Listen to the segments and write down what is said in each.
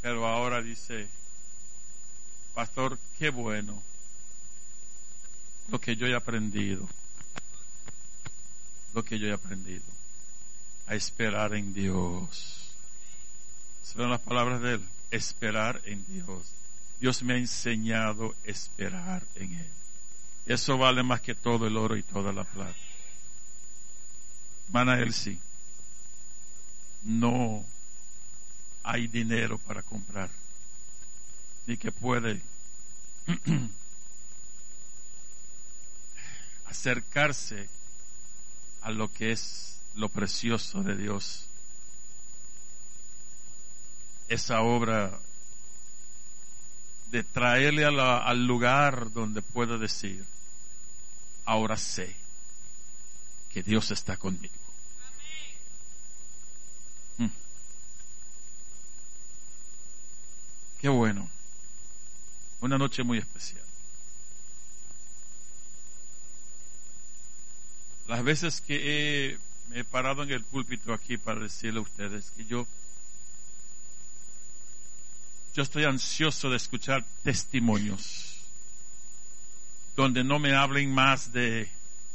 Pero ahora dice, pastor, qué bueno lo que yo he aprendido, a esperar en Dios. ¿Son las palabras de él? Esperar en Dios. Dios me ha enseñado a esperar en Él. Eso vale más que todo el oro y toda la plata. Hermana Elsie, no hay dinero para comprar, ni que puede acercarse a lo que es lo precioso de Dios. Esa obra de traerle al lugar donde pueda decir, ahora sé que Dios está conmigo. Qué bueno. Una noche muy especial. Las veces que me he parado en el púlpito aquí para decirle a ustedes que yo estoy ansioso de escuchar testimonios donde no me hablen más de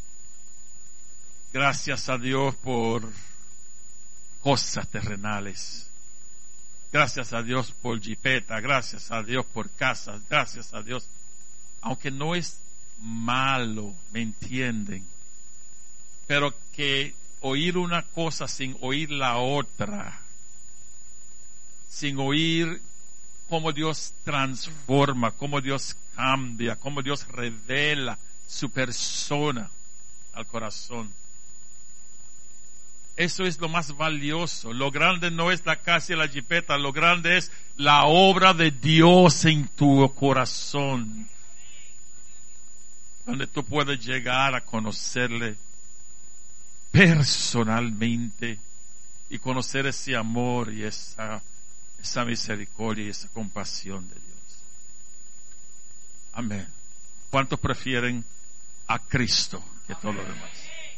gracias a Dios por cosas terrenales, gracias a Dios por jipeta, gracias a Dios por casas, gracias a Dios, aunque no es malo, ¿me entienden? Pero que oír una cosa sin oír la otra, sin oír cómo Dios transforma, cómo Dios cambia, cómo Dios revela su persona al corazón. Eso es lo más valioso. Lo grande no es la casa y la jipeta, lo grande es la obra de Dios en tu corazón, donde tú puedes llegar a conocerle personalmente y conocer ese amor y esa misericordia y esa compasión de Dios. Amén. ¿Cuántos prefieren a Cristo que todo lo demás?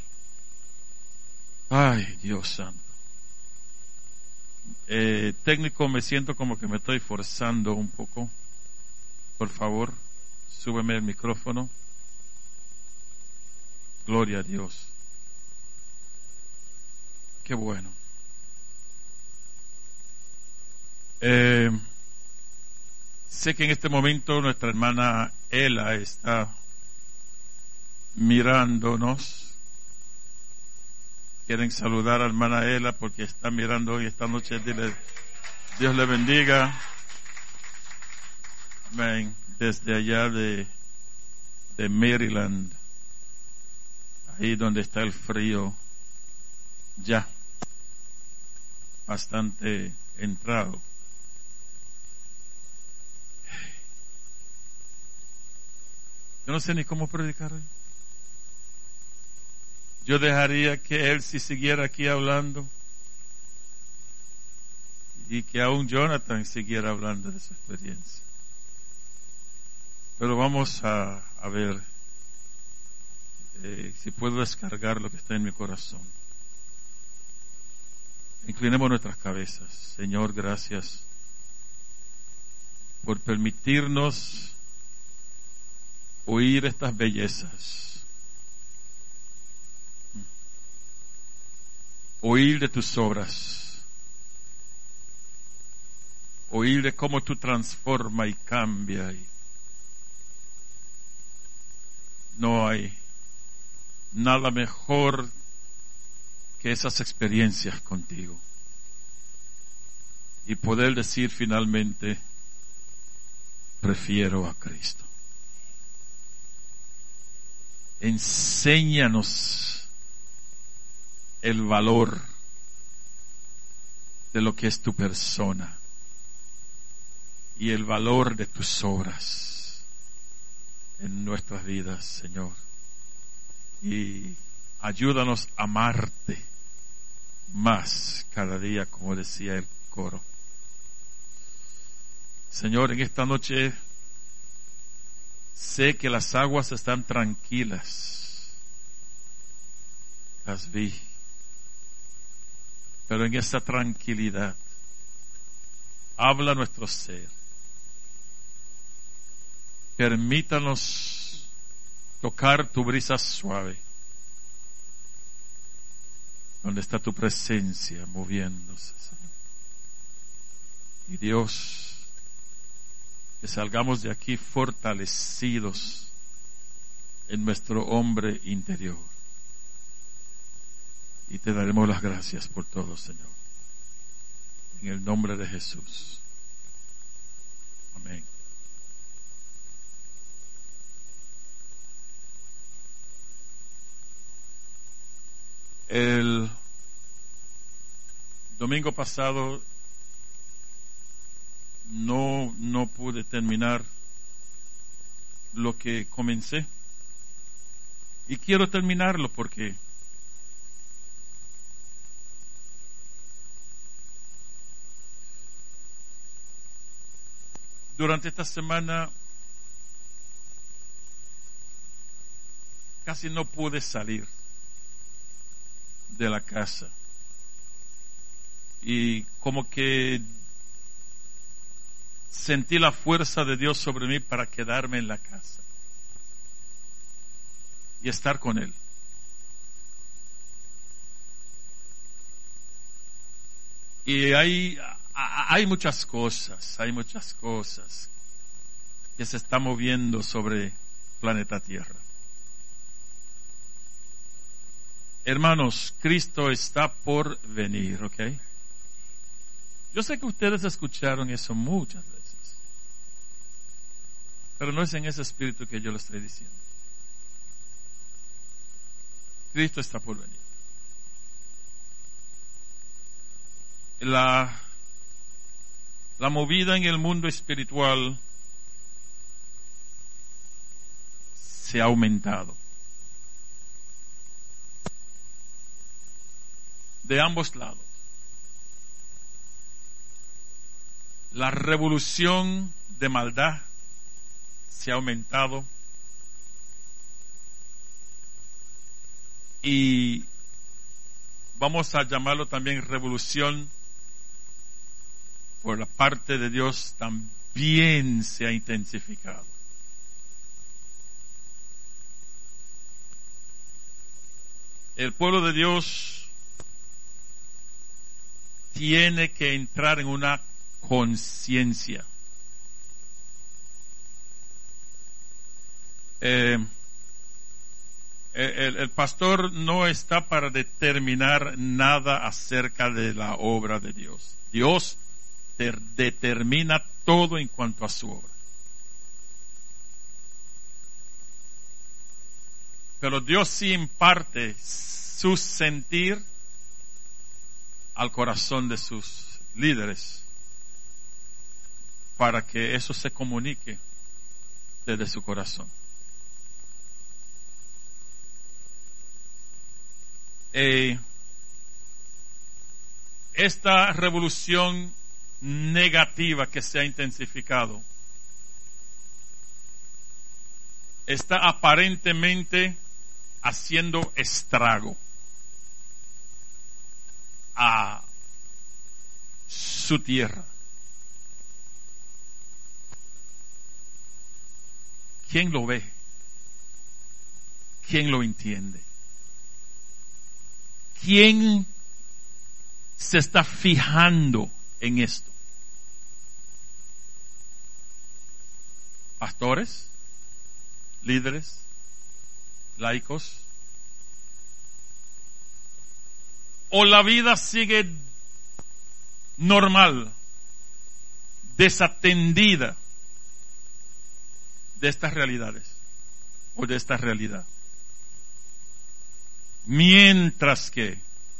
Ay, Dios santo. Técnico, me siento como que me estoy forzando un poco. Por favor, súbeme el micrófono. Gloria a Dios. Qué bueno. Sé que en este momento nuestra hermana Ela está mirándonos. Quieren saludar a hermana Ela porque está mirando hoy esta noche. Dile, Dios le bendiga. Amén. Desde allá de Maryland, ahí donde está el frío, ya bastante entrado. Yo no sé ni cómo predicar hoy. Yo dejaría que él si siguiera aquí hablando y que aún Jonathan siguiera hablando de su experiencia. Pero vamos a ver si puedo descargar lo que está en mi corazón. Inclinemos nuestras cabezas. Señor, gracias por permitirnos oír estas bellezas, oír de tus obras, oír de cómo tú transformas y cambias. No hay nada mejor que esas experiencias contigo y poder decir finalmente, prefiero a Cristo. Enséñanos el valor de lo que es tu persona y el valor de tus obras en nuestras vidas, Señor. Y ayúdanos a amarte más cada día, como decía el coro. Señor, en esta noche sé que las aguas están tranquilas, las vi, pero en esa tranquilidad Habla a nuestro ser. Permítanos tocar tu brisa suave, donde está tu presencia moviéndose, Señor. Y Dios, que salgamos de aquí fortalecidos en nuestro hombre interior. Y te daremos las gracias por todo, Señor. En el nombre de Jesús. Amén. El domingo pasado no pude terminar lo que comencé. Y quiero terminarlo porque durante esta semana casi no pude salir de la casa. Y como que sentí la fuerza de Dios sobre mí para quedarme en la casa y estar con Él. Y hay muchas cosas que se están moviendo sobre planeta Tierra. Hermanos, Cristo está por venir, ¿ok? Yo sé que ustedes escucharon eso muchas veces, pero no es en ese espíritu que yo lo estoy diciendo. Cristo está por venir. La movida en el mundo espiritual se ha aumentado. De ambos lados. La revolución de maldad se ha aumentado y vamos a llamarlo también revolución por la parte de Dios también se ha intensificado. El pueblo de Dios tiene que entrar en una conciencia. El pastor no está para determinar nada acerca de la obra de Dios. Dios determina todo en cuanto a su obra. Pero Dios sí imparte su sentir al corazón de sus líderes para que eso se comunique desde su corazón. Esta revolución negativa que se ha intensificado está aparentemente haciendo estrago a su tierra. ¿Quién lo ve? ¿Quién lo entiende? ¿Quién se está fijando en esto? ¿Pastores? ¿Líderes? ¿Laicos? ¿O la vida sigue normal, desatendida de estas realidades o de esta realidad? Mientras que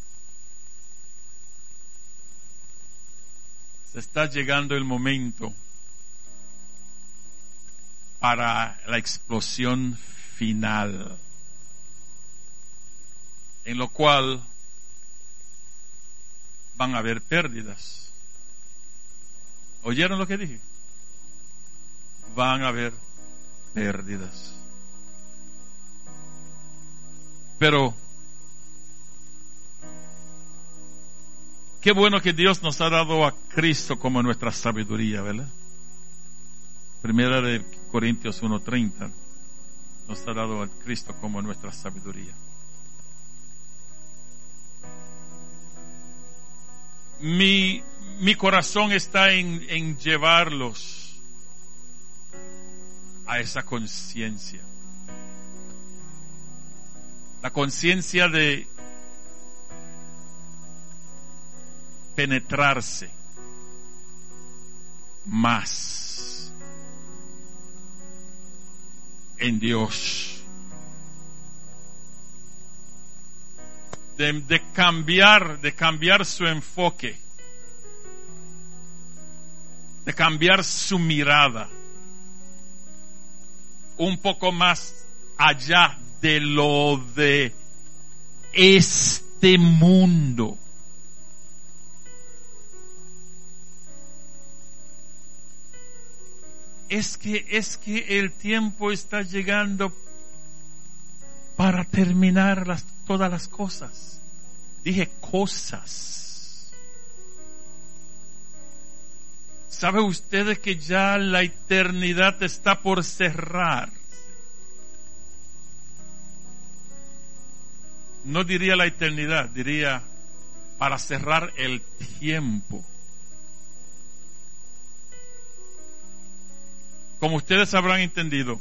se está llegando el momento para la explosión final, en lo cual van a haber pérdidas. ¿Oyeron lo que dije? Van a haber pérdidas. Pero Qué bueno que Dios nos ha dado a Cristo como nuestra sabiduría, ¿verdad? Primera de Corintios 1:30 nos ha dado a Cristo como nuestra sabiduría. Mi corazón está en llevarlos a esa conciencia. La conciencia de penetrarse más en Dios, de cambiar su enfoque, de cambiar su mirada un poco más allá de lo de este mundo. Es que el tiempo está llegando para terminar todas las cosas. Dije cosas. ¿Sabe ustedes que ya la eternidad está por cerrar? No diría la eternidad, diría para cerrar el tiempo. Como ustedes habrán entendido,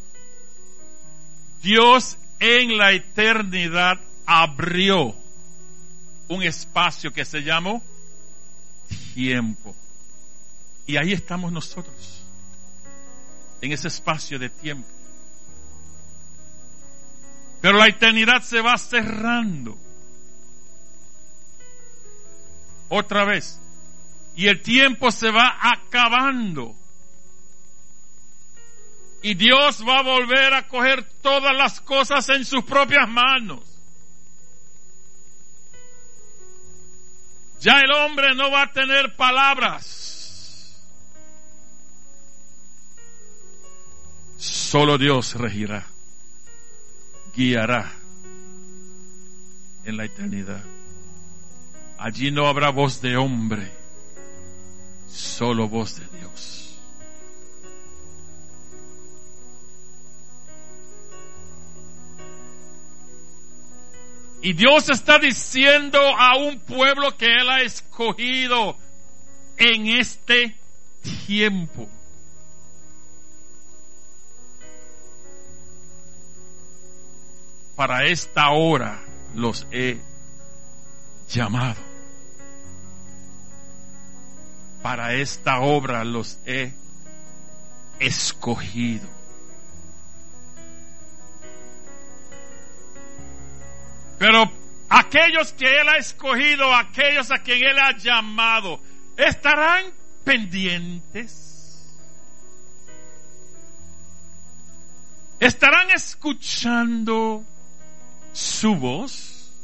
Dios en la eternidad abrió un espacio que se llamó tiempo. Y ahí estamos nosotros, en ese espacio de tiempo. Pero la eternidad se va cerrando. Otra vez. Y el tiempo se va acabando. Y Dios va a volver a coger todas las cosas en sus propias manos. Ya el hombre no va a tener palabras. Solo Dios regirá, guiará en la eternidad. Allí no habrá voz de hombre, solo voz de Dios. Y Dios está diciendo a un pueblo que Él ha escogido en este tiempo. Para esta hora los he llamado. Para esta obra los he escogido. Pero aquellos que Él ha escogido, aquellos a quien Él ha llamado, ¿estarán pendientes? ¿Estarán escuchando su voz?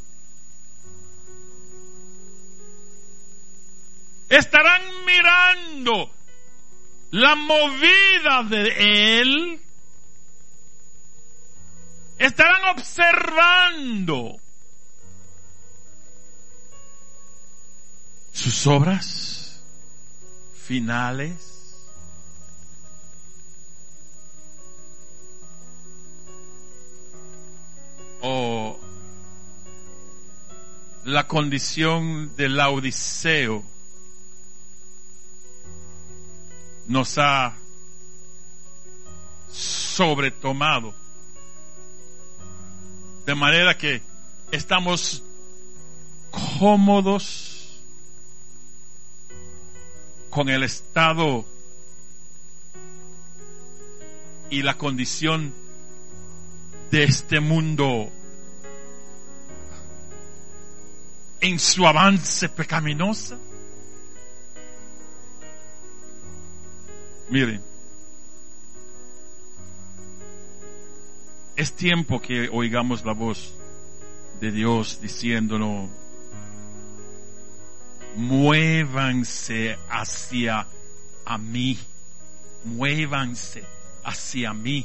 ¿Estarán mirando la movida de Él? ¿Estarán observando sus obras finales? ¿O la condición del laodiceo nos ha sobretomado? De manera que estamos cómodos con el estado y la condición de este mundo en su avance pecaminoso. Miren, es tiempo que oigamos la voz de Dios diciéndonos: muévanse hacia a mí, muévanse hacia mí.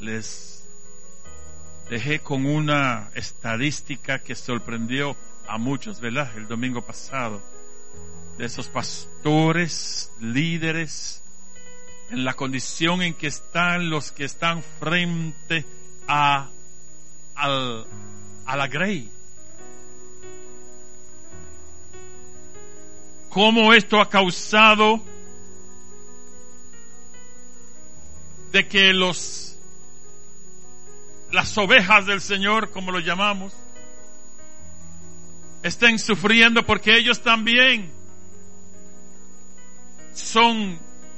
les dejé con una estadística que sorprendió a muchos, ¿verdad? El domingo pasado, de esos pastores, líderes, en la condición en que están los que están frente a la grey. Cómo esto ha causado de que las ovejas del Señor, como lo llamamos, estén sufriendo, porque ellos también son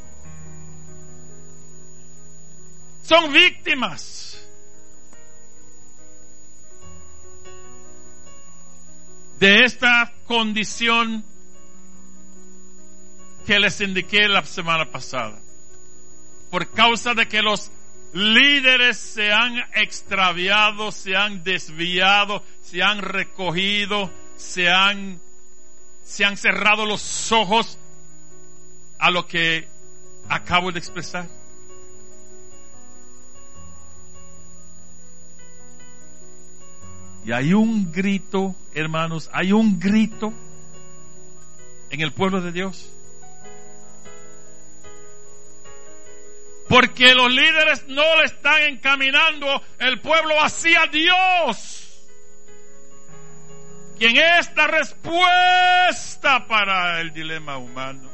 víctimas de esta condición que les indiqué la semana pasada, por causa de que los líderes se han extraviado, se han desviado, se han recogido, se han cerrado los ojos a lo que acabo de expresar. Y hay un grito, hermanos, hay un grito en el pueblo de Dios. Porque los líderes no le están encaminando el pueblo hacia Dios, quien es la respuesta para el dilema humano.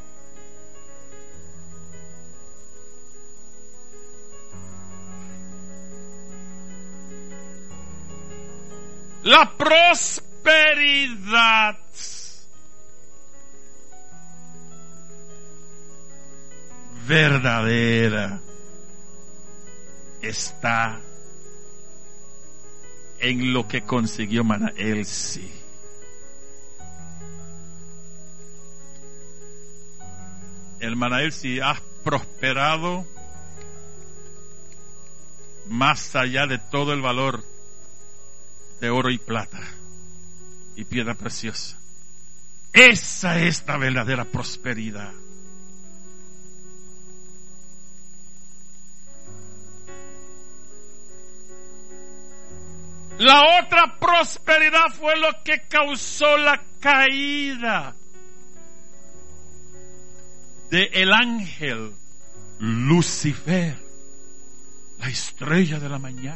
La prosperidad verdadera está en lo que consiguió Manaelsi. El Manaelsi ha prosperado más allá de todo el valor de oro y plata y piedra preciosa. Esa es la verdadera prosperidad. La otra prosperidad fue lo que causó la caída de el ángel Lucifer, la estrella de la mañana.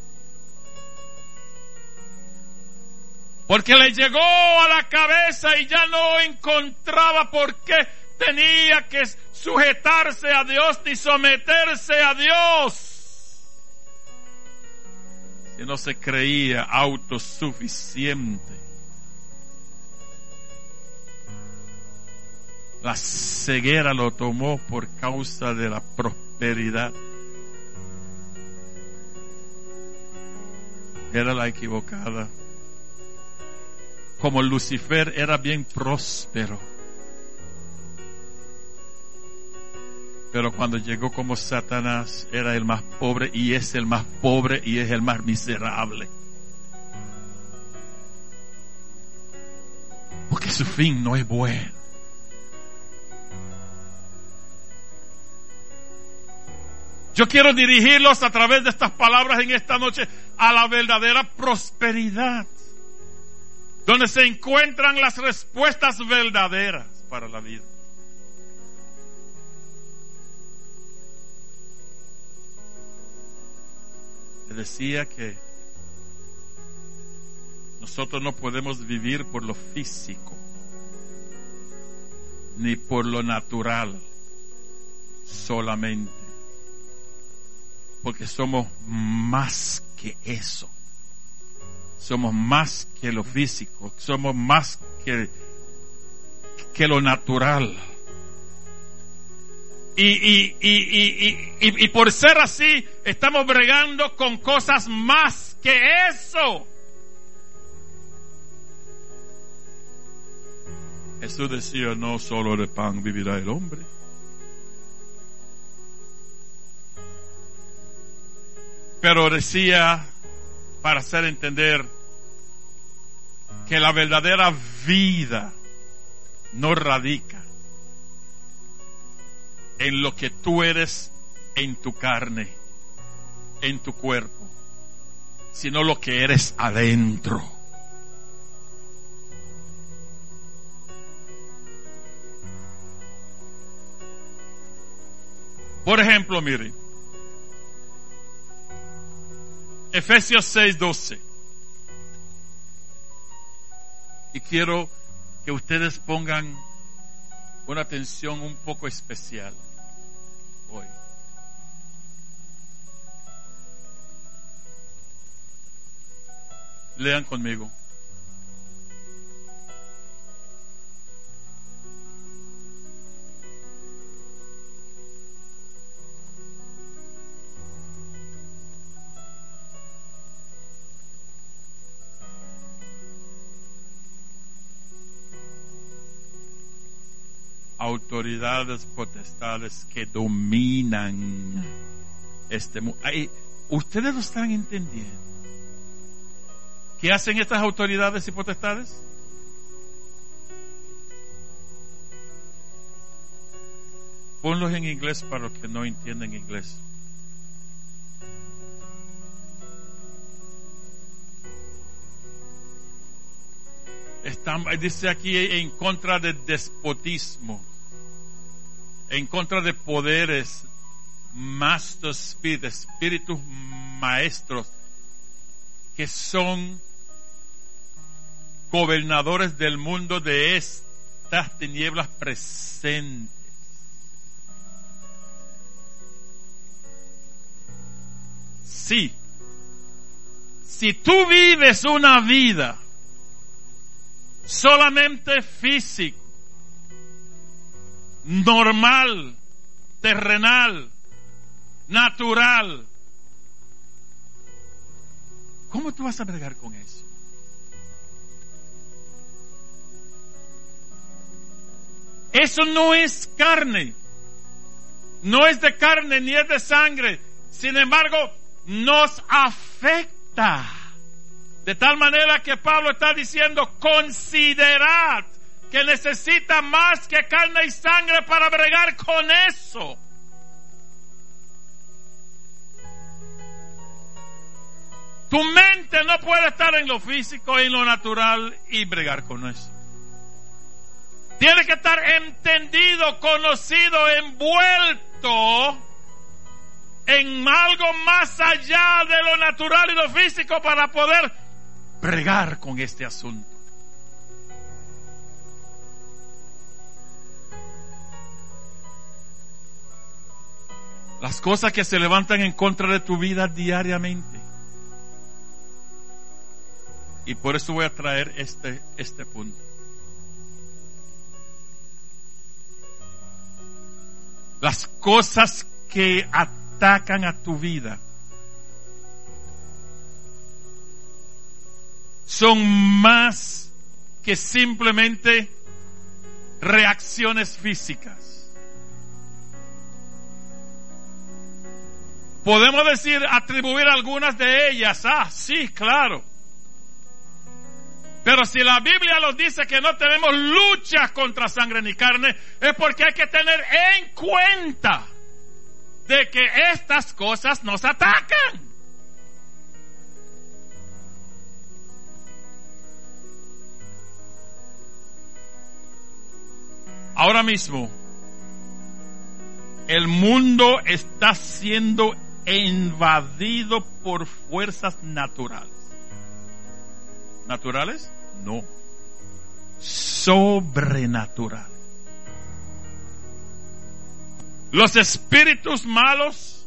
Porque le llegó a la cabeza y ya no encontraba por qué tenía que sujetarse a Dios ni someterse a Dios. Que no se creía autosuficiente. La ceguera lo tomó por causa de la prosperidad. Era la equivocada. Como Lucifer era bien próspero, pero cuando llegó como Satanás era el más pobre, y es el más pobre y es el más miserable, porque su fin no es bueno. Yo quiero dirigirlos a través de estas palabras en esta noche a la verdadera prosperidad, donde se encuentran las respuestas verdaderas para la vida. Le decía que nosotros no podemos vivir por lo físico, ni por lo natural solamente, porque somos más que eso. Somos más que lo físico, somos más que lo natural. Y por ser así, estamos bregando con cosas más que eso. Jesús decía, no solo de pan vivirá el hombre. Pero decía, para hacer entender que la verdadera vida no radica en lo que tú eres en tu carne, en tu cuerpo, sino lo que eres adentro. Por ejemplo, mire, Efesios 6:12. Y quiero que ustedes pongan una atención un poco especial hoy. Lean conmigo. Autoridades potestades que dominan este mundo. ¿Ustedes lo están entendiendo? ¿Qué hacen estas autoridades y potestades? Ponlos en inglés para los que no entienden inglés. Dice aquí en contra del despotismo, en contra de poderes, master spirit, espíritus maestros que son gobernadores del mundo de estas tinieblas presentes. Sí, si tú vives una vida solamente físico, normal, terrenal, natural, ¿cómo tú vas a bregar con eso? Eso no es carne, no es de carne ni es de sangre. Sin embargo, nos afecta. De tal manera que Pablo está diciendo, considerad que necesita más que carne y sangre para bregar con eso. Tu mente no puede estar en lo físico, en lo natural y bregar con eso. Tiene que estar entendido, conocido, envuelto en algo más allá de lo natural y lo físico para poder bregar con este asunto. Las cosas que se levantan en contra de tu vida diariamente. Y por eso voy a traer este punto. Las cosas que atacan a tu vida son más que simplemente reacciones físicas. Podemos atribuir algunas de ellas. Sí, claro. Pero si la Biblia nos dice que no tenemos lucha contra sangre ni carne, es porque hay que tener en cuenta de que estas cosas nos atacan. Ahora mismo, el mundo está siendo invadido por fuerzas naturales. ¿Naturales? No. Sobrenatural. Los espíritus malos,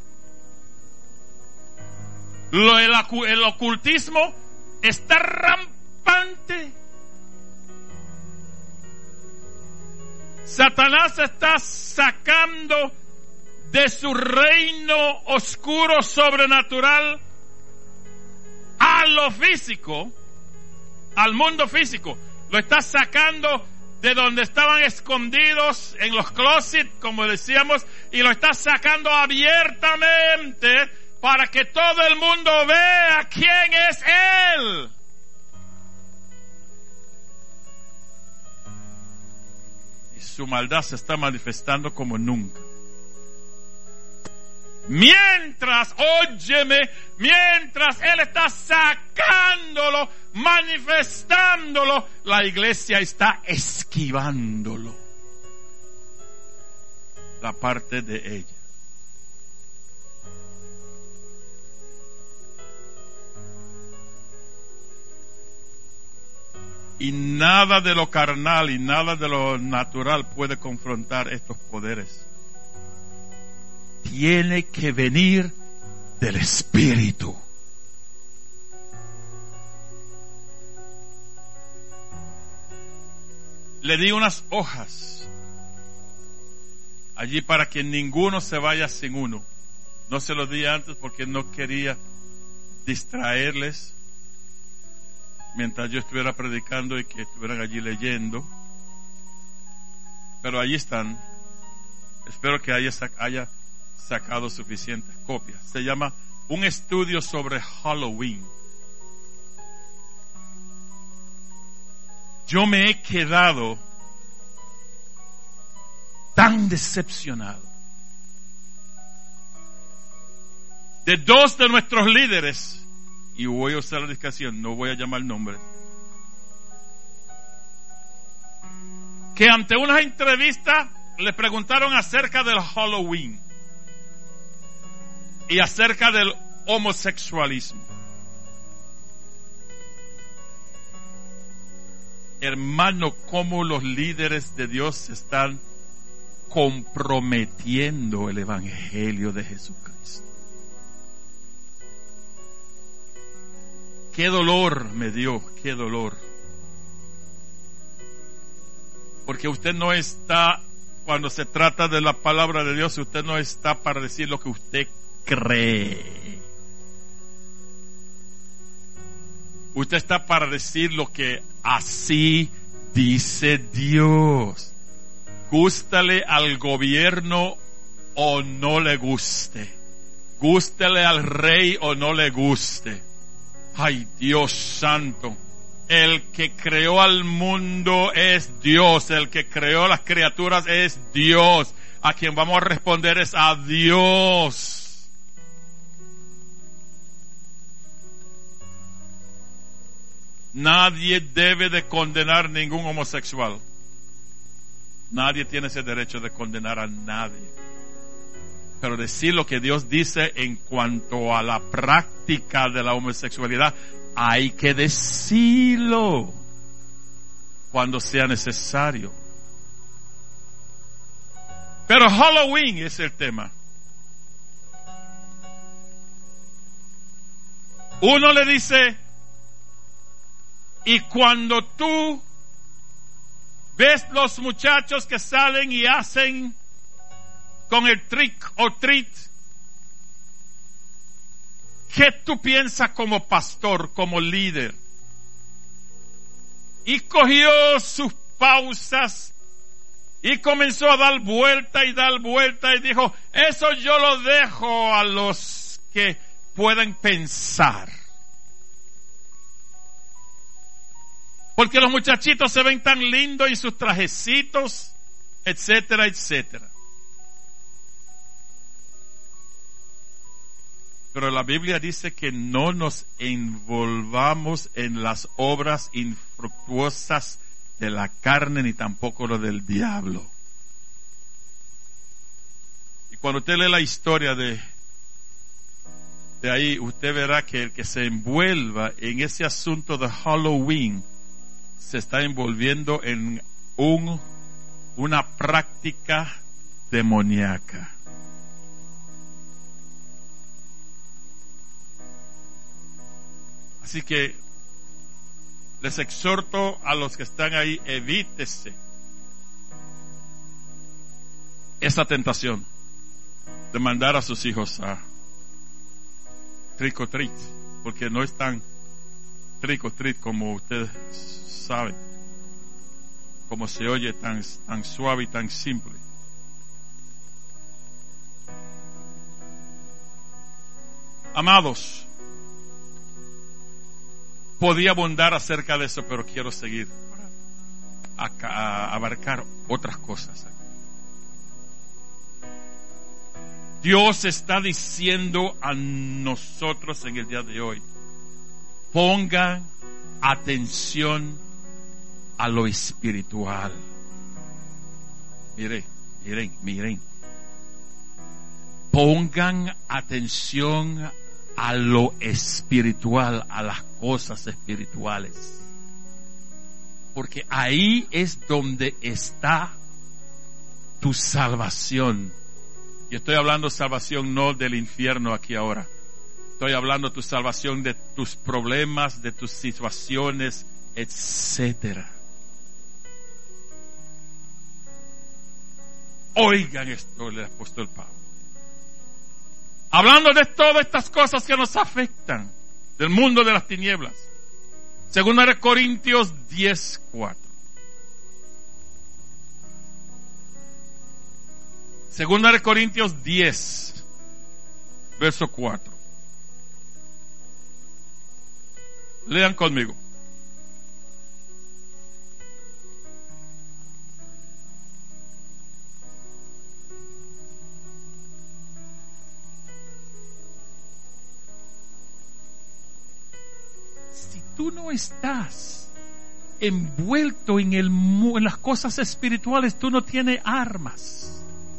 el ocultismo está rampante. Satanás está sacando de su reino oscuro sobrenatural a lo físico, al mundo físico. Lo está sacando de donde estaban escondidos en los closets, como decíamos, y lo está sacando abiertamente para que todo el mundo vea quién es Él. Y su maldad se está manifestando como nunca. Mientras, óyeme, mientras Él está sacándolo, manifestándolo, la iglesia está esquivándolo. La parte de ella. Y nada de lo carnal y nada de lo natural puede confrontar estos poderes. Tiene que venir del Espíritu. Le di unas hojas allí para que ninguno se vaya sin uno. No se los di antes porque no quería distraerles mientras yo estuviera predicando y que estuvieran allí leyendo. Pero allí están. Espero que haya sacado suficientes copias. Se llama Un estudio sobre Halloween. Yo me he quedado tan decepcionado de dos de nuestros líderes, y voy a usar la discreción, no voy a llamar nombres, que ante unas entrevistas le preguntaron acerca del Halloween y acerca del homosexualismo. Hermano, cómo los líderes de Dios están comprometiendo el evangelio de Jesucristo. Qué dolor me dio, qué dolor. Porque usted no está, cuando se trata de la palabra de Dios, usted no está para decir lo que usted cree. Usted está para decir lo que así dice Dios. Gústale al gobierno o no le guste. Gústale al rey o no le guste. Ay, Dios santo. El que creó al mundo es Dios. El que creó las criaturas es Dios. A quien vamos a responder es a Dios. Nadie debe de condenar ningún homosexual. Nadie tiene ese derecho de condenar a nadie. Pero decir lo que Dios dice en cuanto a la práctica de la homosexualidad, hay que decirlo cuando sea necesario. Pero Halloween es el tema. Uno le dice, y cuando tú ves los muchachos que salen y hacen con el trick or treat, ¿qué tú piensas como pastor, como líder? Y cogió sus pausas y comenzó a dar vuelta y dijo, eso yo lo dejo a los que pueden pensar. Porque los muchachitos se ven tan lindos y sus trajecitos, etcétera, etcétera. Pero la Biblia dice que no nos envolvamos en las obras infructuosas de la carne, ni tampoco lo del diablo. Y cuando usted lee la historia de ahí, usted verá que el que se envuelva en ese asunto de Halloween se está envolviendo en una práctica demoníaca. Así que les exhorto a los que están ahí, evítese esa tentación de mandar a sus hijos a trick or treat, porque no es tan trick or treat como ustedes saben, como se oye tan suave y tan simple. Amados, podía abundar acerca de eso, pero quiero seguir a abarcar otras cosas. Dios está diciendo a nosotros en el día de hoy: pongan atención a lo espiritual. Miren. Pongan atención a lo espiritual, a las cosas espirituales. Porque ahí es donde está tu salvación. Y estoy hablando salvación no del infierno aquí ahora. Estoy hablando de tu salvación de tus problemas, de tus situaciones, etcétera. Oigan esto, el apóstol Pablo. Hablando de todas estas cosas que nos afectan, del mundo de las tinieblas. Segunda de Corintios 10:4. Segunda de Corintios 10, verso 4. Lean conmigo. Si tú no estás envuelto en las cosas espirituales, tú no tienes armas.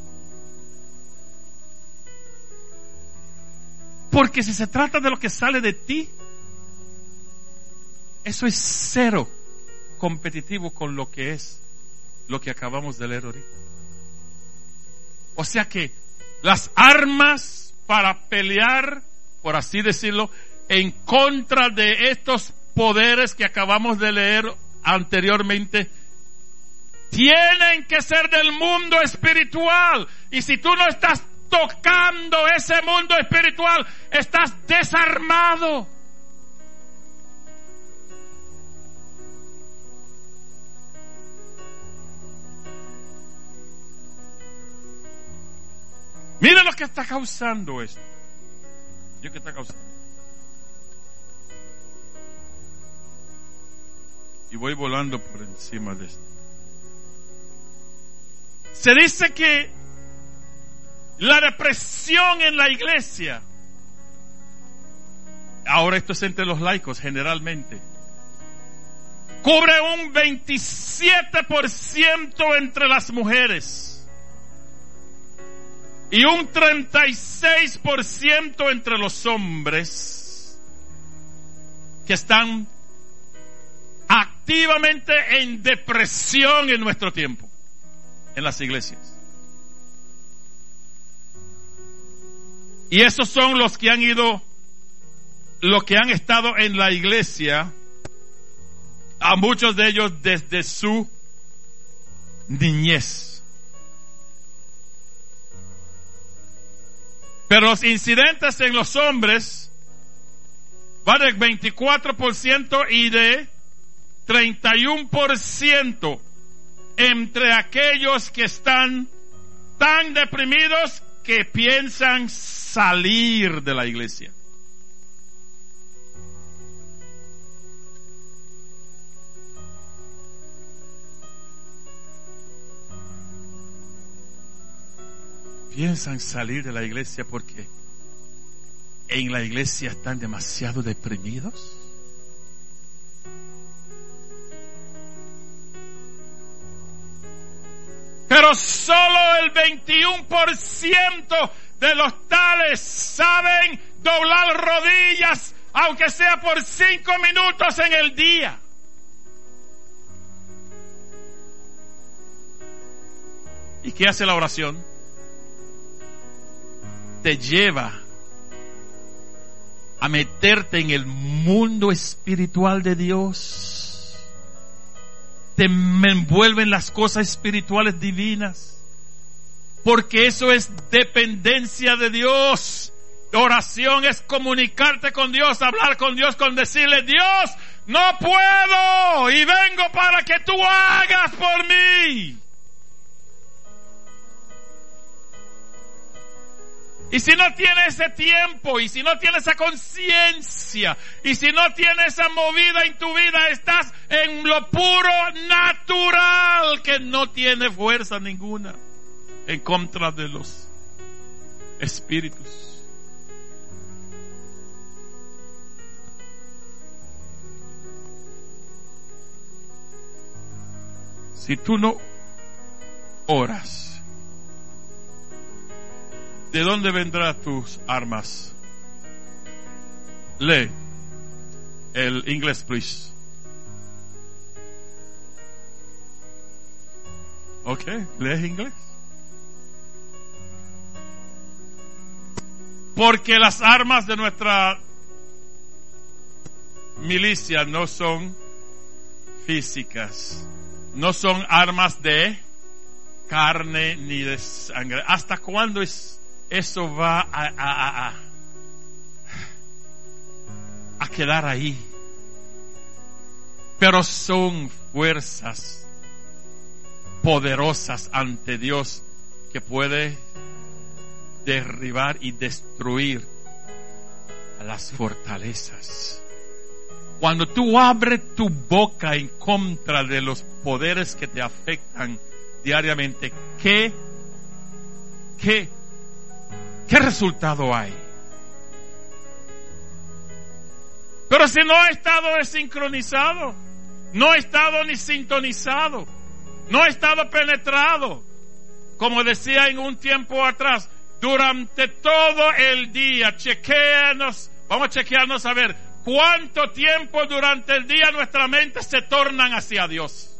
Porque si se trata de lo que sale de ti, eso es cero competitivo con lo que es lo que acabamos de leer ahorita. O sea que las armas para pelear, por así decirlo, en contra de estos poderes que acabamos de leer anteriormente, tienen que ser del mundo espiritual. Y si tú no estás tocando ese mundo espiritual, estás desarmado. Mira lo que está causando esto. ¿Qué está causando? Y voy volando por encima de esto. Se dice que la depresión en la iglesia, ahora esto es entre los laicos generalmente, cubre un 27% entre las mujeres y un 36% entre los hombres que están activamente en depresión en nuestro tiempo, en las iglesias. Y esos son los que han estado en la iglesia, a muchos de ellos desde su niñez. Pero los incidentes en los hombres van del 24% y de 31% entre aquellos que están tan deprimidos que piensan salir de la iglesia. Piensan salir de la iglesia porque en la iglesia están demasiado deprimidos. Pero solo el 21% de los tales saben doblar rodillas, aunque sea por 5 minutos en el día. ¿Y qué hace la oración? Te lleva a meterte en el mundo espiritual de Dios. Te envuelven las cosas espirituales divinas, porque eso es dependencia de Dios. Oración es comunicarte con Dios, hablar con Dios, con decirle: Dios, no puedo y vengo para que tú hagas por mí. Y si no tienes ese tiempo, y si no tienes esa conciencia, y si no tienes esa movida en tu vida, estás en lo puro natural, que no tiene fuerza ninguna en contra de los espíritus. Si tú no oras, ¿de dónde vendrán tus armas? Lee el inglés, please. Okay, lee inglés. Porque las armas de nuestra milicia no son físicas, no son armas de carne ni de sangre. ¿Hasta cuándo eso va a quedar ahí? Pero son fuerzas poderosas ante Dios que puede derribar y destruir a las fortalezas. Cuando tú abres tu boca en contra de los poderes que te afectan diariamente, ¿qué resultado hay? Pero si no ha estado desincronizado, no ha estado ni sintonizado, no ha estado penetrado, como decía en un tiempo atrás, durante todo el día, vamos a chequearnos a ver cuánto tiempo durante el día nuestra mente se tornan hacia Dios,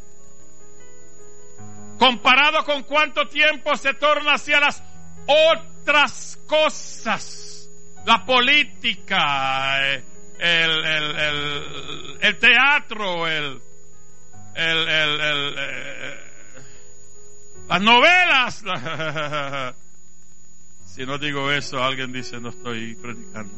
comparado con cuánto tiempo se torna hacia las otras cosas, la política, el teatro, las novelas. Si no digo eso, alguien dice no estoy predicando.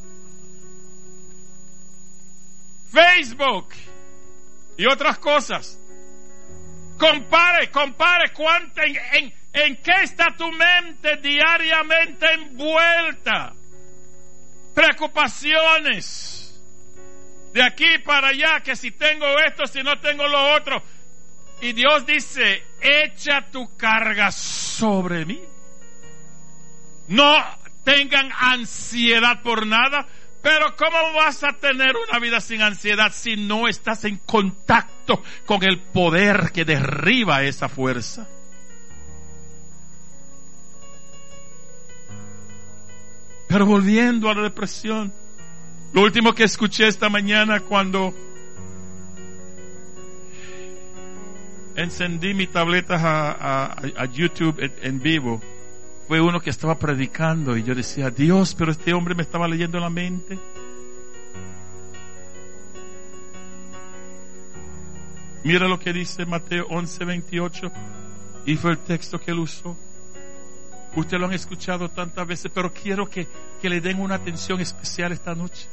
Facebook y otras cosas. Compare cuánto, en qué está tu mente diariamente envuelta. Preocupaciones de aquí para allá, que si tengo esto, si no tengo lo otro. Y Dios dice, echa tu carga sobre mí. No tengan ansiedad por nada. Pero ¿cómo vas a tener una vida sin ansiedad si no estás en contacto con el poder que derriba esa fuerza? Pero volviendo a la depresión, lo último que escuché esta mañana cuando encendí mi tableta a YouTube en vivo, fue uno que estaba predicando y yo decía, Dios, pero este hombre me estaba leyendo la mente. Mira lo que dice Mateo 11:28 y fue el texto que él usó. Ustedes lo han escuchado tantas veces, pero quiero que le den una atención especial esta noche.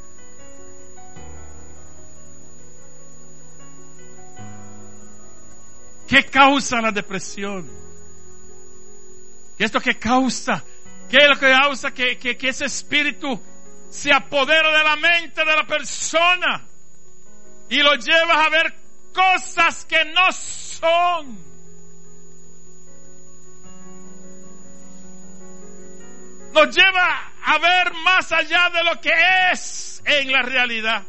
¿Qué causa la depresión? ¿Qué es lo que causa? ¿Qué es lo que causa que ese espíritu se apodera de la mente de la persona y lo lleva a ver cosas que no son? Nos lleva a ver más allá de lo que es en la realidad.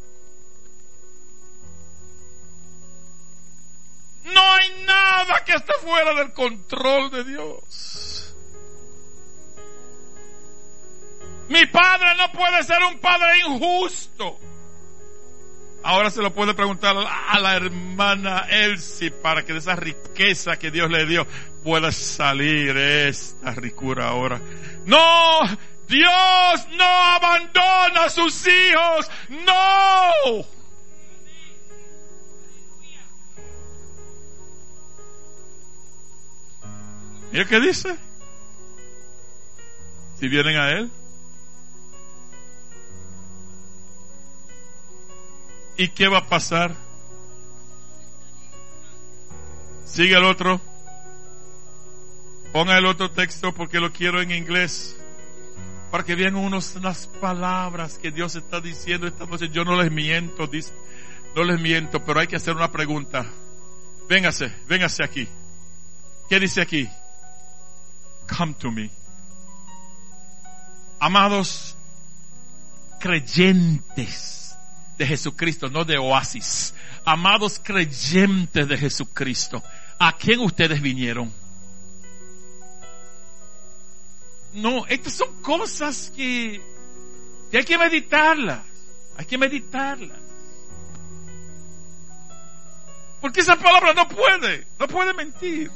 No hay nada que esté fuera del control de Dios. Mi padre no puede ser un padre injusto. Ahora se lo puede preguntar a la hermana Elsie para que de esa riqueza que Dios le dio pueda salir esta ricura ahora. No, Dios no abandona a sus hijos. No. ¿Y qué dice? Si vienen a Él. ¿Y qué va a pasar? Sigue el otro. Ponga el otro texto porque lo quiero en inglés. Para que vean unas palabras que Dios está diciendo esta noche. Yo no les miento, dice. No les miento, pero hay que hacer una pregunta. Véngase aquí. ¿Qué dice aquí? Come to me. Amados creyentes de Jesucristo, no de Oasis. Amados creyentes de Jesucristo, ¿a quién ustedes vinieron? No, estas son cosas que hay que meditarlas. Hay que meditarlas. Porque esa palabra no puede mentir.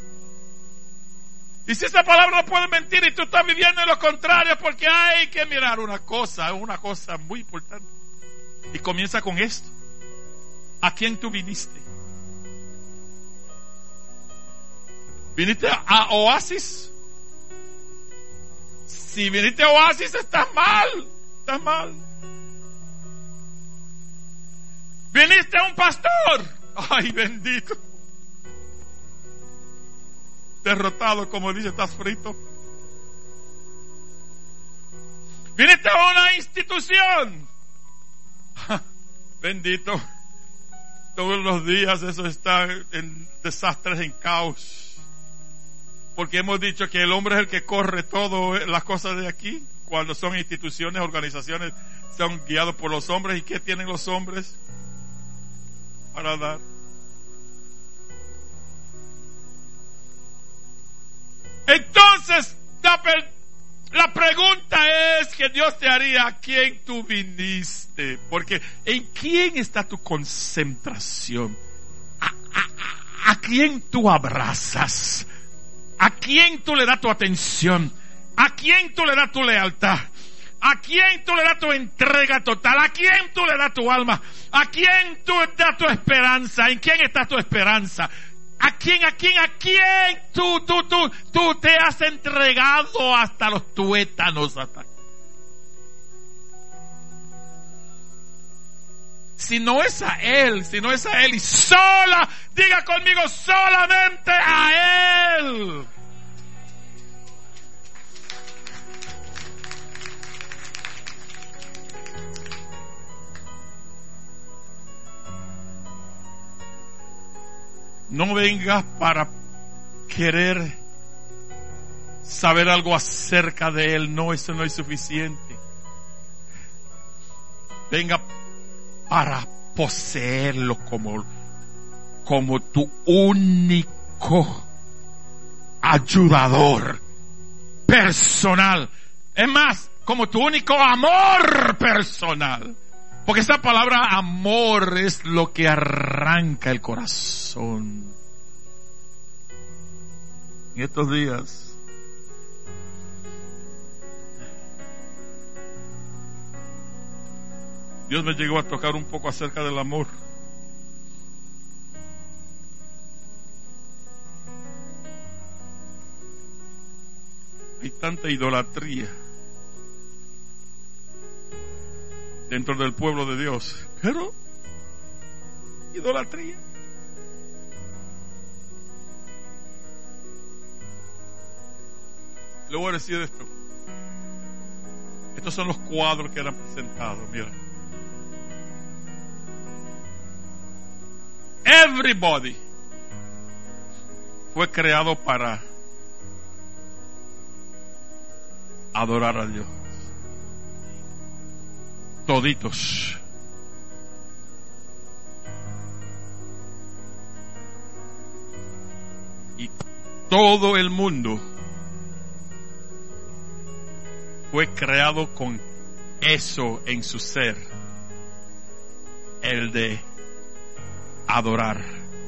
Y si esa palabra no puede mentir y tú estás viviendo en lo contrario, porque hay que mirar una cosa muy importante. Y comienza con esto. ¿A quién tú viniste? ¿Viniste a Oasis? Si viniste a Oasis, estás mal. ¿Viniste a un pastor? Ay, bendito. Derrotado, como dice, estás frito. ¿Viniste a una institución? Bendito. Todos los días eso está en desastres, en caos. Porque hemos dicho que el hombre es el que corre todas las cosas de aquí. Cuando son instituciones, organizaciones, son guiados por los hombres. ¿Y qué tienen los hombres para dar? Entonces, la pregunta es que Dios te haría: ¿a quién tú viniste? Porque ¿en quién está tu concentración? ¿A quién tú abrazas? ¿A quién tú le das tu atención? ¿A quién tú le das tu lealtad? ¿A quién tú le das tu entrega total? ¿A quién tú le das tu alma? ¿A quién tú das tu esperanza? ¿En quién está tu esperanza? ¿A quién tú te has entregado hasta los tuétanos? Si no es a Él, y diga conmigo, solamente a Él. No vengas para querer saber algo acerca de Él. No, eso no es suficiente. Venga para poseerlo como tu único ayudador personal. Es más, como tu único amor personal. Porque esa palabra amor es lo que arranca el corazón. En estos días Dios me llegó a tocar un poco acerca del amor. Hay tanta idolatría dentro del pueblo de Dios, pero idolatría. Le voy a decir esto. Estos son los cuadros que eran presentados. Mira, everybody fue creado para adorar a Dios. Toditos. Y todo el mundo fue creado con eso en su ser, el de adorar.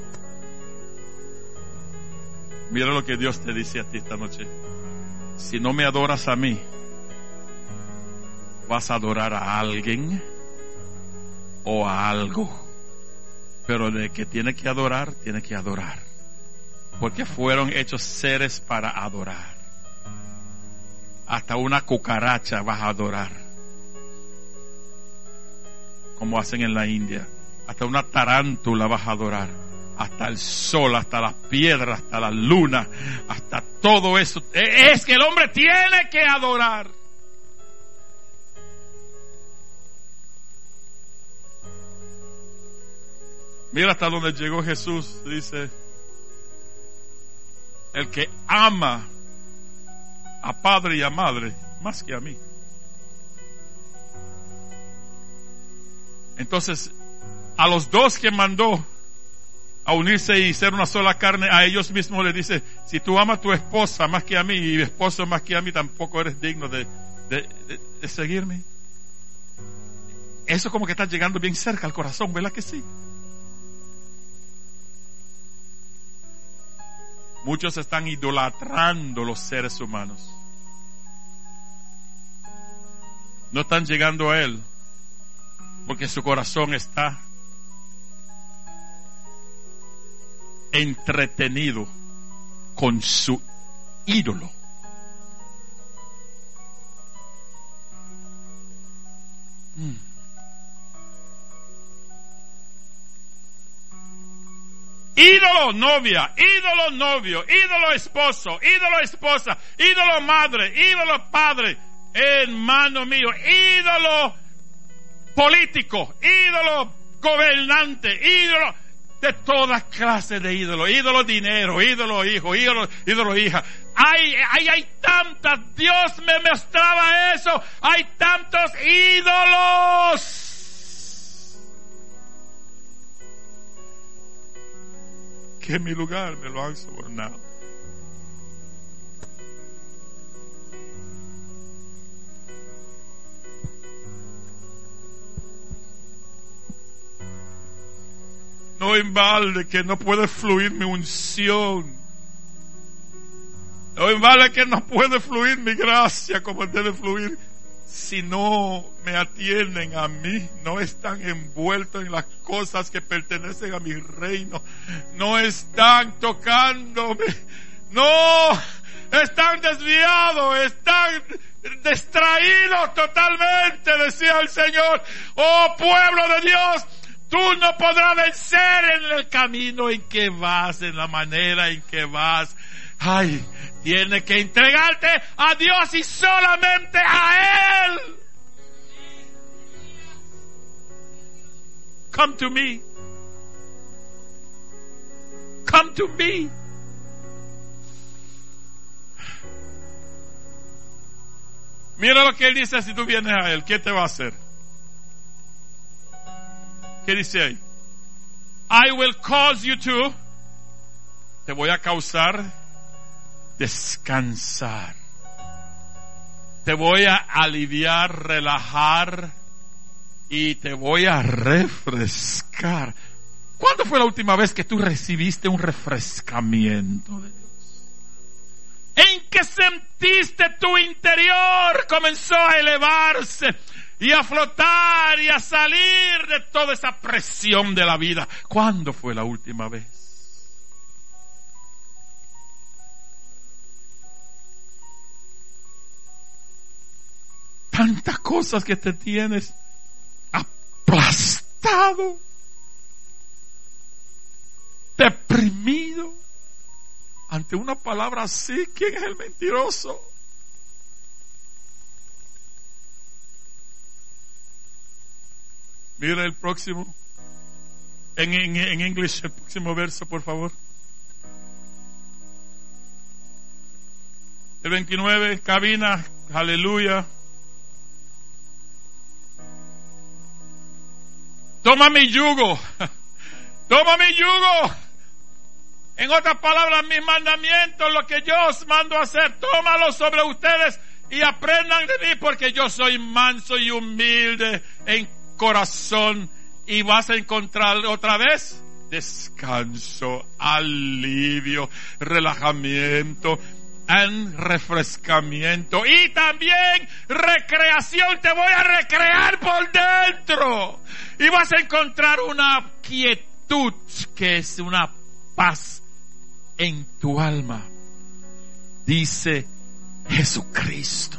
Mira lo que Dios te dice a ti esta noche. Si no me adoras a mí, vas a adorar a alguien o a algo. Pero de que tiene que adorar, tiene que adorar. Porque fueron hechos seres para adorar. Hasta una cucaracha vas a adorar, como hacen en la India. Hasta una tarántula vas a adorar. Hasta el sol, hasta las piedras, hasta la luna, hasta todo eso. Es que el hombre tiene que adorar. Mira hasta donde llegó Jesús. Dice: el que ama a padre y a madre más que a mí. Entonces, a los dos que mandó a unirse y ser una sola carne, a ellos mismos le dice: si tú amas a tu esposa más que a mí y mi esposo más que a mí, tampoco eres digno de seguirme. Eso como que está llegando bien cerca al corazón, ¿verdad que sí? Muchos están idolatrando los seres humanos. No están llegando a Él porque su corazón está entretenido con su ídolo. Ídolo novia, ídolo novio, ídolo esposo, ídolo esposa, ídolo madre, ídolo padre, hermano mío, ídolo político, ídolo gobernante, ídolo de toda clase de ídolos, ídolo dinero, ídolo hijo, ídolo hija. Hay tantas, Dios me mostraba eso, hay tantos ídolos. Que en mi lugar me lo han sobornado. No en balde que no puede fluir mi unción. No en balde que no puede fluir mi gracia como debe fluir. Si no me atienden a mí, no están envueltos en las cosas que pertenecen a mi reino, no están tocándome, no, están desviados, están distraídos totalmente, decía el Señor. Oh pueblo de Dios, tú no podrás vencer en el camino en que vas, en la manera en que vas. Ay, tienes que entregarte a Dios y solamente a Él. Come to me. Come to me. Mira lo que Él dice si tú vienes a Él. ¿Qué te va a hacer? ¿Qué dice ahí? I will cause you to. Te voy a causar descansar. Te voy a aliviar, relajar y te voy a refrescar. ¿Cuándo fue la última vez que tú recibiste un refrescamiento de Dios? ¿En qué sentiste tu interior comenzó a elevarse y a flotar y a salir de toda esa presión de la vida? ¿Cuándo fue la última vez? Tantas cosas que te tienes aplastado, deprimido, ante una palabra así. ¿Quién es el mentiroso? Mira el próximo, en inglés, el próximo verso, por favor. El 29, cabina, aleluya. Toma mi yugo. Toma mi yugo. En otras palabras, mis mandamientos, lo que yo os mando a hacer, tómalo sobre ustedes y aprendan de mí, porque yo soy manso y humilde en corazón, y vas a encontrar otra vez descanso, alivio, relajamiento, refrescamiento y también recreación. Te voy a recrear por dentro y vas a encontrar una quietud que es una paz en tu alma, dice Jesucristo.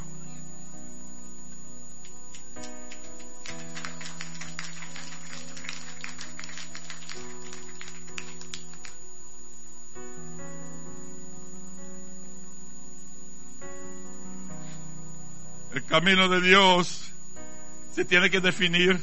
El camino de Dios se tiene que definir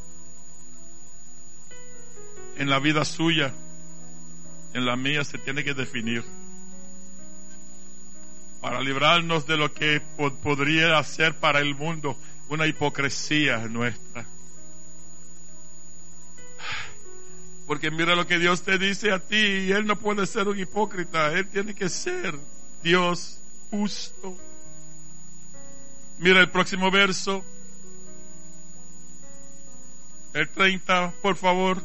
en la vida suya, en la mía se tiene que definir. para librarnos de lo que podría hacer para el mundo una hipocresía nuestra. Porque mira lo que Dios te dice a ti, y Él no puede ser un hipócrita, Él tiene que ser Dios justo. Mira el próximo verso, el 30, por favor.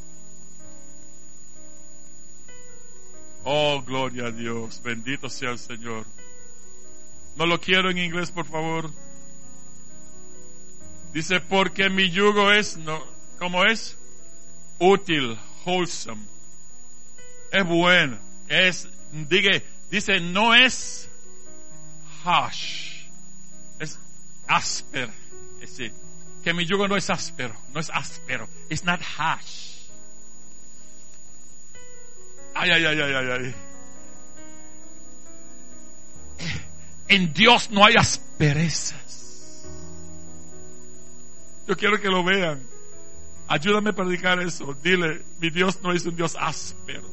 Oh, gloria a Dios, bendito sea el Señor. No lo quiero en inglés, por favor. Dice, porque mi yugo es, ¿cómo es? Útil, wholesome. Es bueno. Dice, no es harsh. Es áspero. Es decir, que mi yugo no es áspero. No es áspero. It's not harsh. Ay. En Dios no hay asperezas. Yo quiero que lo vean. Ayúdame a predicar eso. Dile, mi Dios no es un Dios áspero.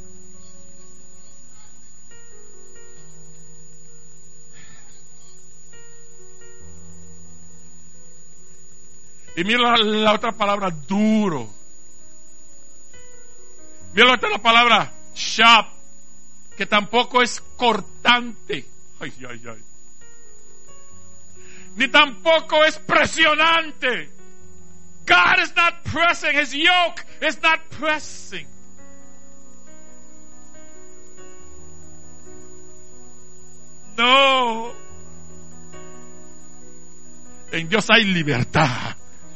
Y mira la otra palabra, duro. Mira la otra palabra, sharp, que tampoco es cortante. Ay. Ni tampoco es presionante. God is not pressing. His yoke is not pressing. No. En Dios hay libertad.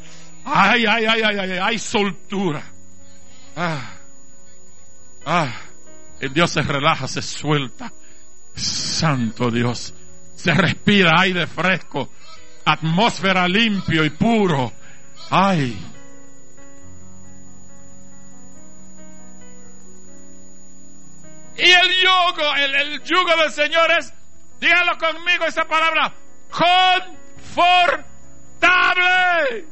Hay soltura. En Dios se relaja, se suelta. Santo Dios. Se respira aire fresco. Atmósfera limpio y puro. Ay. Y el yugo del Señor es, dígalo conmigo esa palabra, confortable.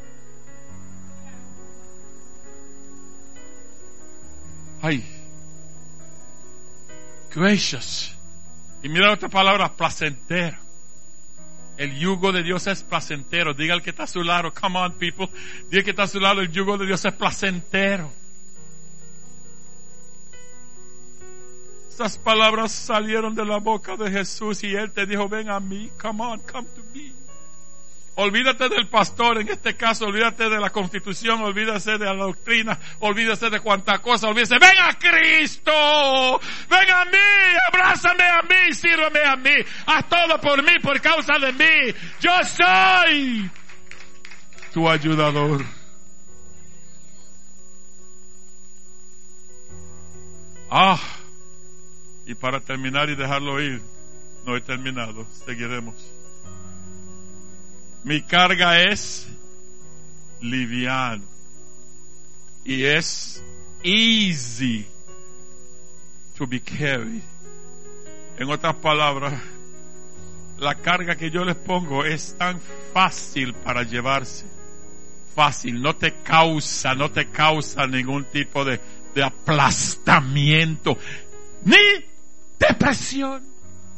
Ay. Gracious. Y mira otra palabra, placentero. El yugo de Dios es placentero. Diga al que está a su lado, come on people. Diga al que está a su lado, el yugo de Dios es placentero. Esas palabras salieron de la boca de Jesús y Él te dijo, ven a mí, come on, come to me. Olvídate del pastor, en este caso, olvídate de la constitución, olvídate de la doctrina, olvídate de cuanta cosa, olvídate, ven a Cristo, ven a mí, abrázame a mí, sírveme a mí, haz todo por mí, por causa de mí, yo soy tu ayudador. Y para terminar y dejarlo ir, no he terminado, seguiremos. Mi carga es liviano y es easy to be carried. En otras palabras, la carga que yo les pongo es tan fácil para llevarse. Fácil, no te causa ningún tipo de aplastamiento ni depresión.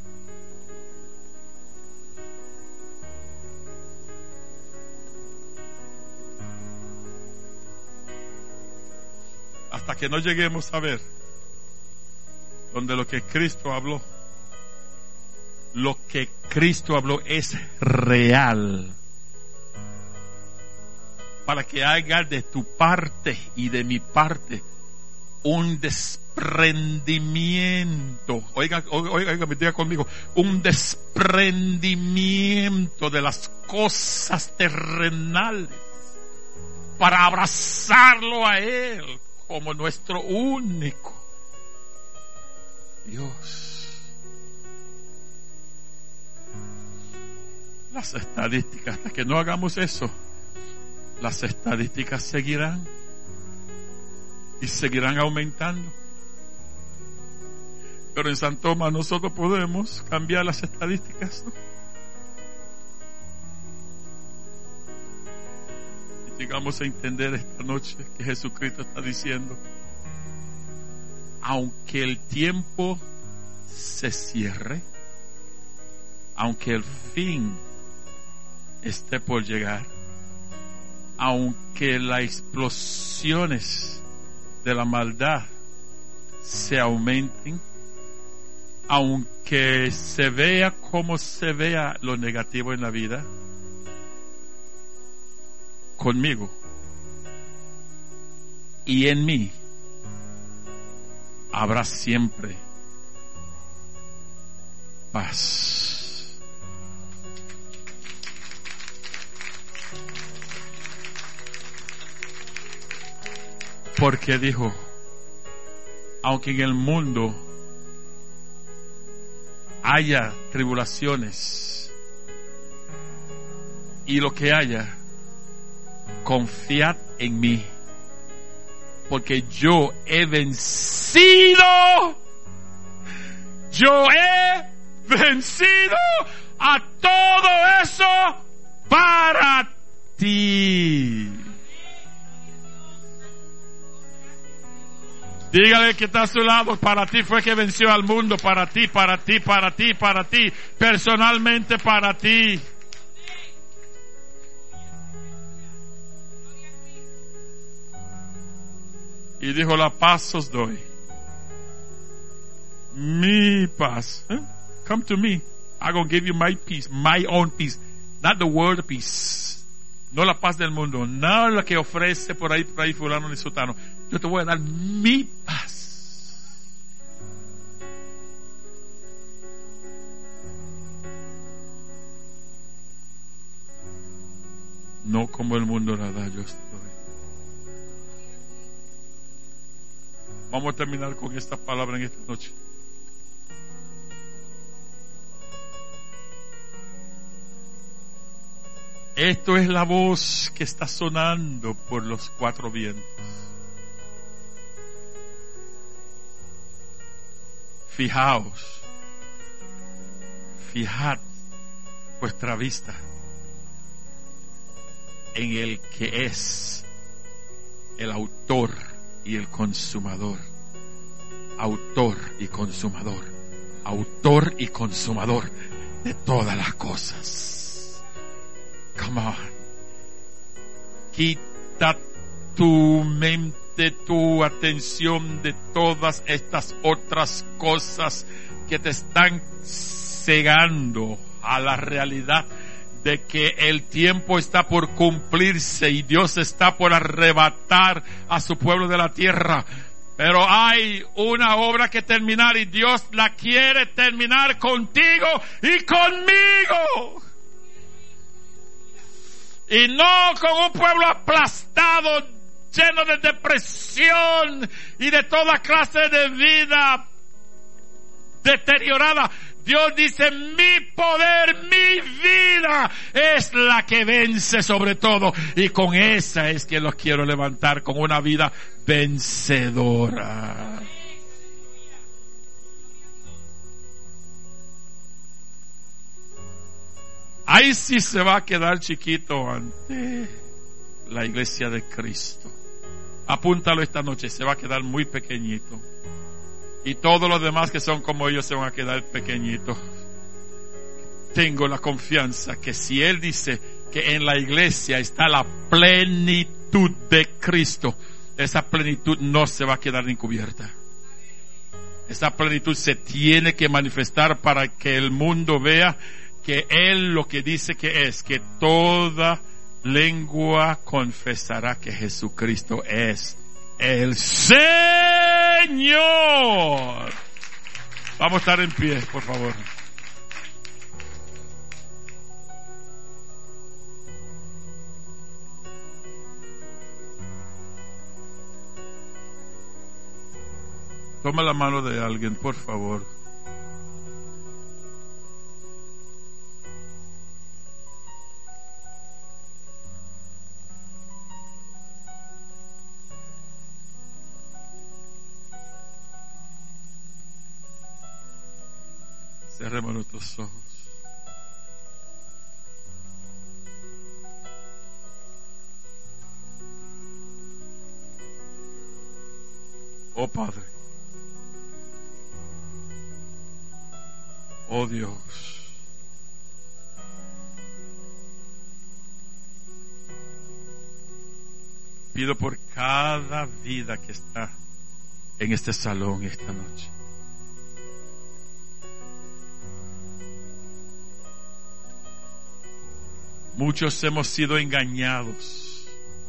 Hasta que no lleguemos a ver donde lo que Cristo habló es real, para que haya de tu parte y de mi parte un desprendimiento. Oiga, diga conmigo, un desprendimiento de las cosas terrenales para abrazarlo a Él como nuestro único Dios. Las estadísticas, hasta que no hagamos eso, las estadísticas seguirán y seguirán aumentando. Pero en San Tomás nosotros podemos cambiar las estadísticas, ¿no? Llegamos a entender esta noche que Jesucristo está diciendo, aunque el tiempo se cierre, aunque el fin esté por llegar, aunque las explosiones de la maldad se aumenten, aunque se vea como se vea lo negativo en la vida, conmigo y en mí habrá siempre paz. Porque dijo, aunque en el mundo haya tribulaciones y lo que haya, confiad en mí, porque yo he vencido a todo eso para ti. Dígale que está a su lado, para ti fue que venció al mundo, para ti, personalmente para ti. Y dijo, la paz os doy. Mi paz. Come to me. I'm going to give you my peace, my own peace. Not the world peace. No la paz del mundo. No la que ofrece por ahí fulano ni sutano. Yo te voy a dar mi paz. No como el mundo la da, yo estoy. Vamos a terminar con esta palabra en esta noche. Esto es la voz que está sonando por los cuatro vientos. Fijad vuestra vista en el que es el autor y el consumador. Autor y consumador de todas las cosas. Come on. Quita tu mente, tu atención de todas estas otras cosas que te están cegando a la realidad de que el tiempo está por cumplirse y Dios está por arrebatar a su pueblo de la tierra. Pero hay una obra que terminar y Dios la quiere terminar contigo y conmigo. Y no con un pueblo aplastado, lleno de depresión y de toda clase de vida deteriorada. Dios dice, mi poder, mi vida es la que vence sobre todo. Y con esa es que los quiero levantar, con una vida vencedora. Ahí sí se va a quedar chiquito ante la iglesia de Cristo. Apúntalo esta noche, se va a quedar muy pequeñito. Y todos los demás que son como ellos se van a quedar pequeñitos. Tengo la confianza que si Él dice que en la iglesia está la plenitud de Cristo, esa plenitud no se va a quedar encubierta. Esa plenitud se tiene que manifestar para que el mundo vea que Él lo que dice que es, que toda lengua confesará que Jesucristo es el Señor. Vamos a estar en pie, por favor. Toma la mano de alguien, por favor. Cerremos nuestros ojos. Oh Padre, oh Dios, pido por cada vida que está en este salón esta noche. Muchos hemos sido engañados,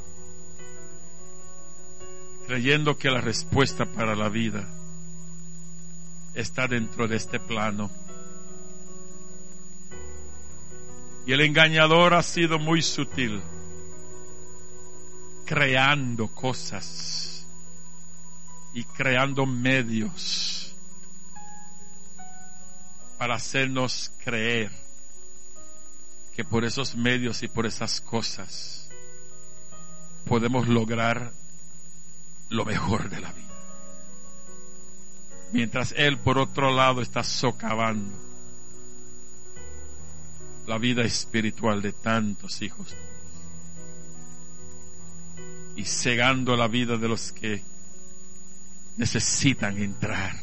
creyendo que la respuesta para la vida está dentro de este plano. Y el engañador ha sido muy sutil, creando cosas y creando medios para hacernos creer que por esos medios y por esas cosas podemos lograr lo mejor de la vida. Mientras él, por otro lado, está socavando la vida espiritual de tantos hijos y cegando la vida de los que necesitan entrar.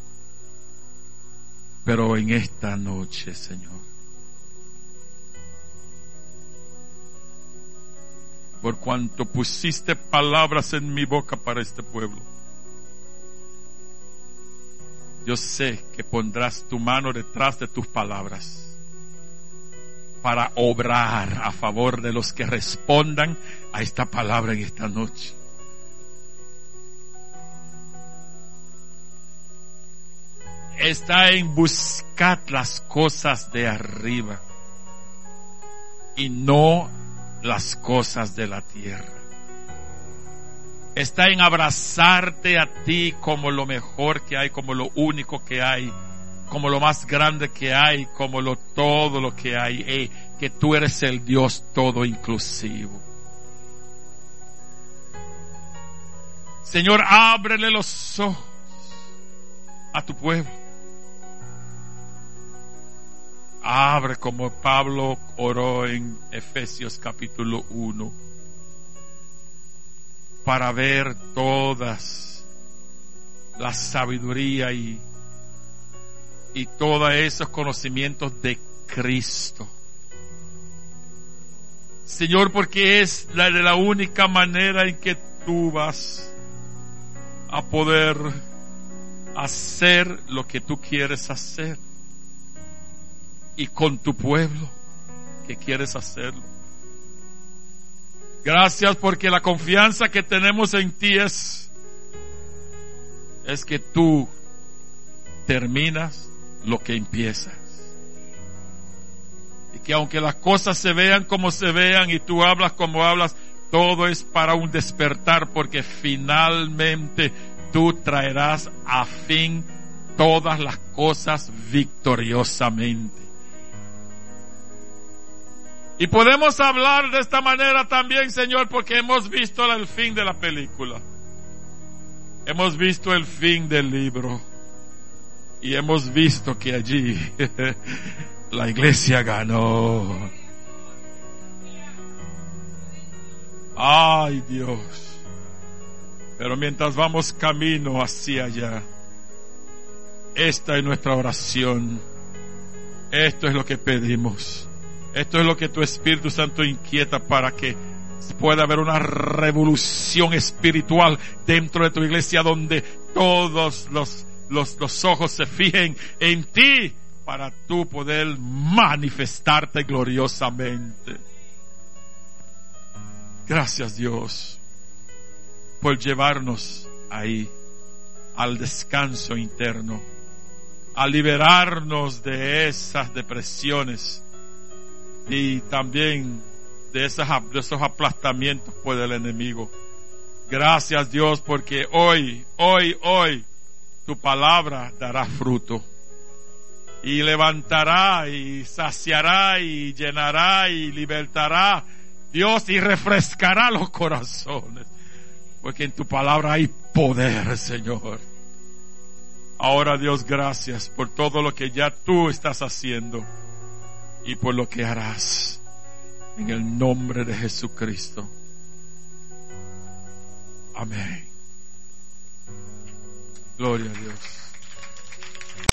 Pero en esta noche, Señor, por cuanto pusiste palabras en mi boca para este pueblo, yo sé que pondrás tu mano detrás de tus palabras para obrar a favor de los que respondan a esta palabra en esta noche. Está en buscar las cosas de arriba y no las cosas de la tierra. Está en abrazarte a ti como lo mejor que hay, como lo único que hay, como lo más grande que hay, como todo lo que hay, que tú eres el Dios todo inclusivo. Señor, ábrele los ojos a tu pueblo. Abre como Pablo oró en Efesios capítulo 1 para ver todas la sabiduría y todos esos conocimientos de Cristo. Señor, porque es la única manera en que tú vas a poder hacer lo que tú quieres hacer y con tu pueblo que quieres hacerlo. Gracias porque la confianza que tenemos en ti es que tú terminas lo que empiezas. Y que aunque las cosas se vean como se vean y tú hablas como hablas, todo es para un despertar, porque finalmente tú traerás a fin todas las cosas victoriosamente. Y podemos hablar de esta manera también, Señor, porque hemos visto el fin de la película. Hemos visto el fin del libro. Y hemos visto que allí la iglesia ganó. Ay, Dios. Pero mientras vamos camino hacia allá, esta es nuestra oración. Esto es lo que pedimos. Esto es lo que tu Espíritu Santo inquieta para que pueda haber una revolución espiritual dentro de tu iglesia, donde todos los ojos se fijen en ti para tú poder manifestarte gloriosamente. Gracias, Dios, por llevarnos ahí al descanso interno, a liberarnos de esas depresiones y también de esos aplastamientos por el enemigo. Gracias, Dios, porque hoy tu palabra dará fruto y levantará y saciará y llenará y libertará, Dios, y refrescará los corazones, porque en tu palabra hay poder, Señor. Ahora, Dios, gracias por todo lo que ya tú estás haciendo y por lo que harás, en el nombre de Jesucristo. Amén. Gloria a Dios.